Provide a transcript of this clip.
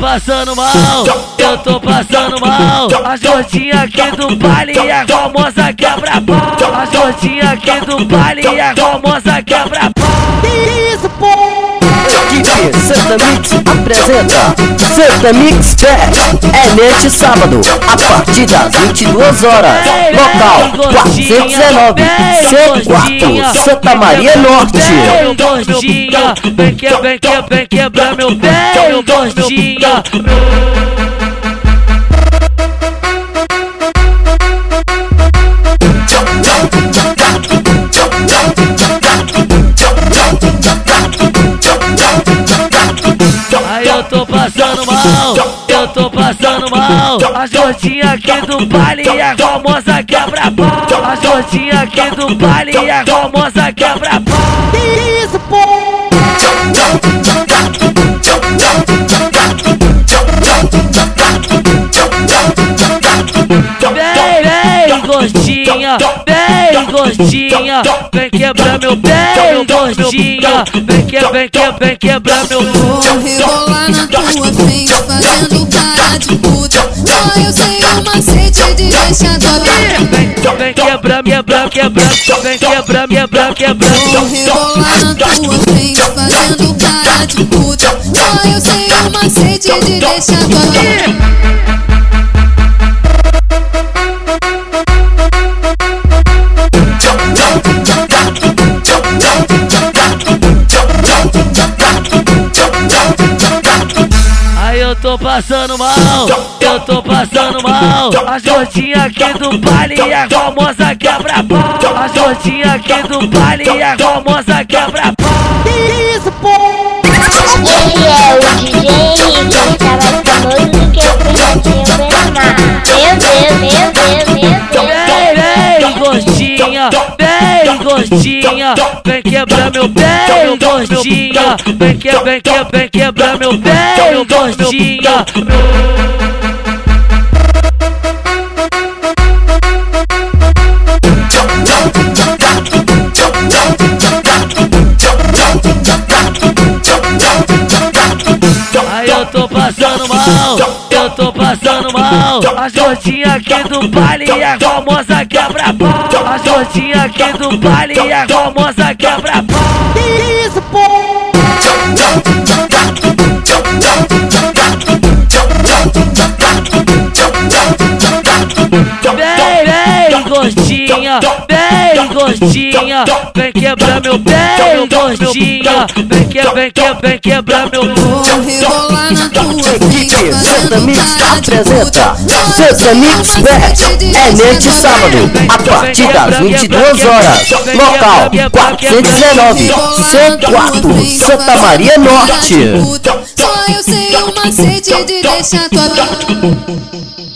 passando mal, eu tô passando mal. As gordinhas aqui do baile e a famosa quebra pau. As gordinhas aqui do baile e a famosa quebra pau. Que isso, pô? Equipe Santa Mix apresenta Santa Mix Fest. É neste sábado, a partir das 22 horas. Local 419, C4, Santa Maria Norte. Gordinha, vem quebrar meu pé, gordinha. Aí eu tô passando mal, eu tô passando mal. As gordinhas aqui do baile e a famosa quebra pau. As gordinhas aqui do baile e a famosa quebra pau. Que isso, pô? Vem gordinha, vem gordinha, vem quebrar meu pé, gordinha, vem quebrar meu pé. Vou rebolar na tua frente, fazendo cara de puta. Só eu sei o macete de deixar tua Vem quebrar, vem quebrar. Vou rebolar na tua frente, fazendo cara de puta. Só eu sei o macete de deixar tua Eu tô passando mal, eu tô passando mal. As gordinhas aqui do baile e a famosa quebra pau. As gordinhas aqui do baile e a famosa quebra pau. Que isso, pô? Ele é o DJ que ele tá mais famoso do que o Fernandinho Bernard. Vem gordinha, vem quebrar meu pé, gordinha, vem quebrar meu pé, gordinha. Aí eu tô passando mal, eu tô passando mal. As gordinhas aqui do baile e a famosa quebra pau. As gordinhas aqui do baile e a famosa quebra pau. Que isso, pô? Vem gordinha, vem quebrar meu pé, gordinha, vem quebrar meu pé. Vou rebolar na tua frente, Equipe Santa fazendo Mix cara de apresenta puta. Santa Mix Fest. É neste sábado, a partir das 22 horas. Local 419, C4, Santa Maria Norte. Só eu sei o macete de deixar tua